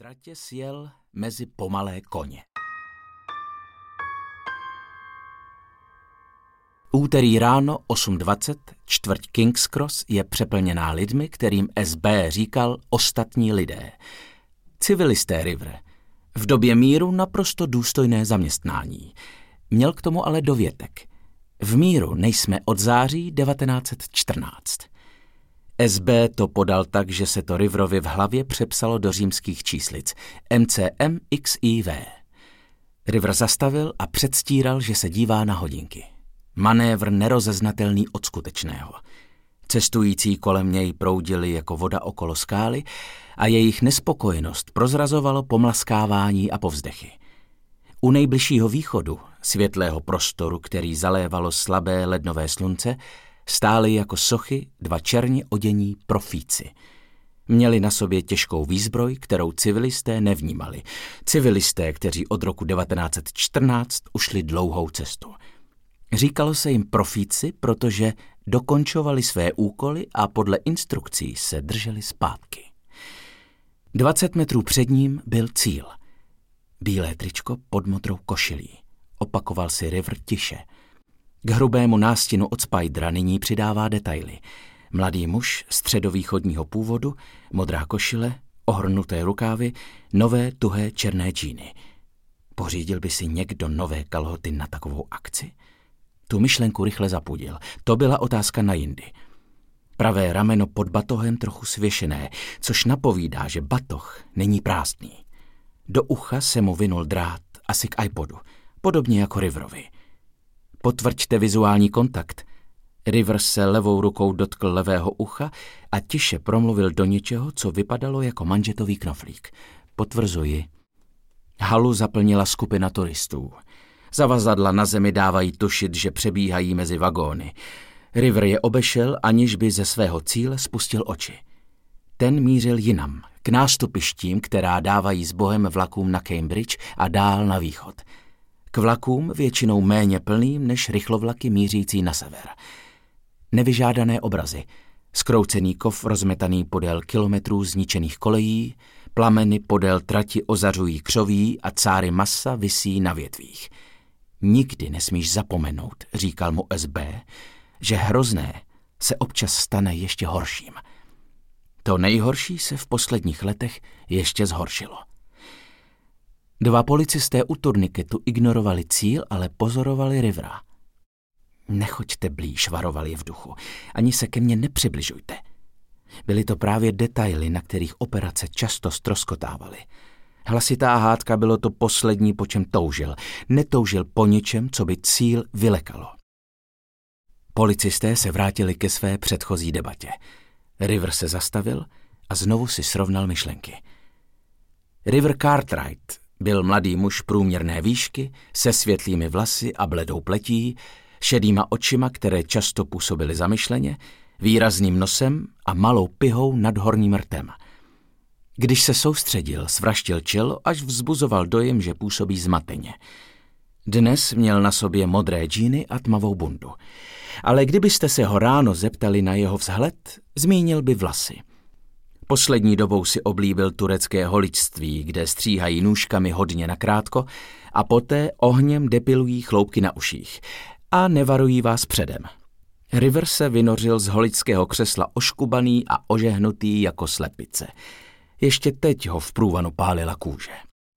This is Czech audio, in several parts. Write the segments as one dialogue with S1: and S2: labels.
S1: tratě sjel mezi pomalé koně. Úterý ráno 8:20, čtvrť King's Cross je přeplněná lidmi, kterým SB říkal ostatní lidé. Civilisté River. V době míru naprosto důstojné zaměstnání. Měl k tomu ale dovětek. V míru nejsme od září 1914. SB to podal tak, že se to Riverovi v hlavě přepsalo do římských číslic. MCMXIV. River zastavil a předstíral, že se dívá na hodinky. Manévr nerozeznatelný od skutečného. Cestující kolem něj proudili jako voda okolo skály a jejich nespokojenost prozrazovalo pomlaskávání a povzdechy. U nejbližšího východu, světlého prostoru, který zalévalo slabé lednové slunce, stáli jako sochy dva černě odění profíci. Měli na sobě těžkou výzbroj, kterou civilisté nevnímali. Civilisté, kteří od roku 1914 ušli dlouhou cestu. Říkalo se jim profíci, protože dokončovali své úkoly a podle instrukcí se drželi zpátky. 20 metrů před ním byl cíl. Bílé tričko pod modrou košilí. Opakoval si River tiše. K hrubému nástinu od Spidera nyní přidává detaily. Mladý muž středovýchodního původu, modrá košile, ohrnuté rukávy, nové tuhé černé džíny. Pořídil by si někdo nové kalhoty na takovou akci? Tu myšlenku rychle zapudil. To byla otázka na jindy. Pravé rameno pod batohem trochu svěšené, což napovídá, že batoh není prázdný. Do ucha se mu vinul drát, asi k iPodu, podobně jako Riverovi. Potvrďte vizuální kontakt. River se levou rukou dotkl levého ucha a tiše promluvil do něčeho, co vypadalo jako manžetový knoflík. Potvrzuji. Halu zaplnila skupina turistů. Zavazadla na zemi dávají tušit, že přebíhají mezi vagóny. River je obešel, aniž by ze svého cíle spustil oči. Ten mířil jinam, k nástupištím, která dávají s bohem vlakům na Cambridge a dál na východ. K vlakům většinou méně plným než rychlovlaky mířící na sever. Nevyžádané obrazy. Zkroucený kov rozmetaný podél kilometrů zničených kolejí, plameny podél trati ozařují křoví a cáry masa visí na větvích. Nikdy nesmíš zapomenout, říkal mu SB, že hrozné se občas stane ještě horším. To nejhorší se v posledních letech ještě zhoršilo. Dva policisté u turniketu ignorovali cíl, ale pozorovali Rivera. Nechoďte blíž, varovali v duchu, ani se ke mně nepřibližujte. Byly to právě detaily, na kterých operace často ztroskotávaly. Hlasitá hádka bylo to poslední, po čem toužil. Netoužil po něčem, co by cíl vylekalo. Policisté se vrátili ke své předchozí debatě. River se zastavil a znovu si srovnal myšlenky. River Cartwright byl mladý muž průměrné výšky, se světlými vlasy a bledou pletí, šedýma očima, které často působily zamyšleně, výrazným nosem a malou pihou nad horním rtem. Když se soustředil, svraštil čelo, až vzbuzoval dojem, že působí zmateně. Dnes měl na sobě modré džíny a tmavou bundu. Ale kdybyste se ho ráno zeptali na jeho vzhled, zmínil by vlasy. Poslední dobou si oblíbil turecké holičství, kde stříhají nůžkami hodně nakrátko a poté ohněm depilují chloupky na uších a nevarují vás předem. River se vynořil z holičského křesla oškubaný a ožehnutý jako slepice. Ještě teď ho v průvanu pálila kůže.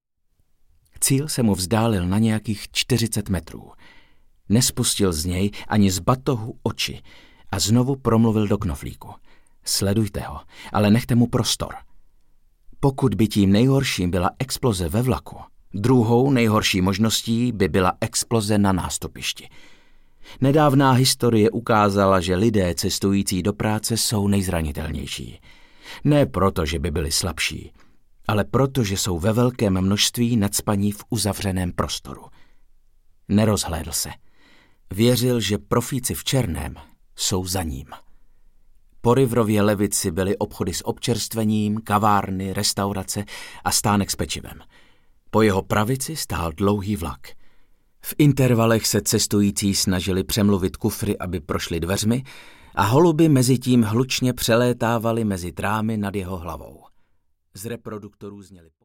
S1: Cíl se mu vzdálil na nějakých 40 metrů. Nespustil z něj ani z batohu oči a znovu promluvil do knoflíku. Sledujte ho, ale nechte mu prostor. Pokud by tím nejhorším byla exploze ve vlaku, druhou nejhorší možností by byla exploze na nástupišti. Nedávná historie ukázala, že lidé cestující do práce jsou nejzranitelnější. Ne proto, že by byli slabší, ale proto, že jsou ve velkém množství nacpaní v uzavřeném prostoru. Nerozhlédl se. Věřil, že profíci v černém jsou za ním. Po Riverově levici byly obchody s občerstvením, kavárny, restaurace a stánek s pečivem. Po jeho pravici stál dlouhý vlak. V intervalech se cestující snažili přemluvit kufry, aby prošli dveřmi, a holuby mezitím hlučně přelétávaly mezi trámy nad jeho hlavou. Z reproduktorů zněly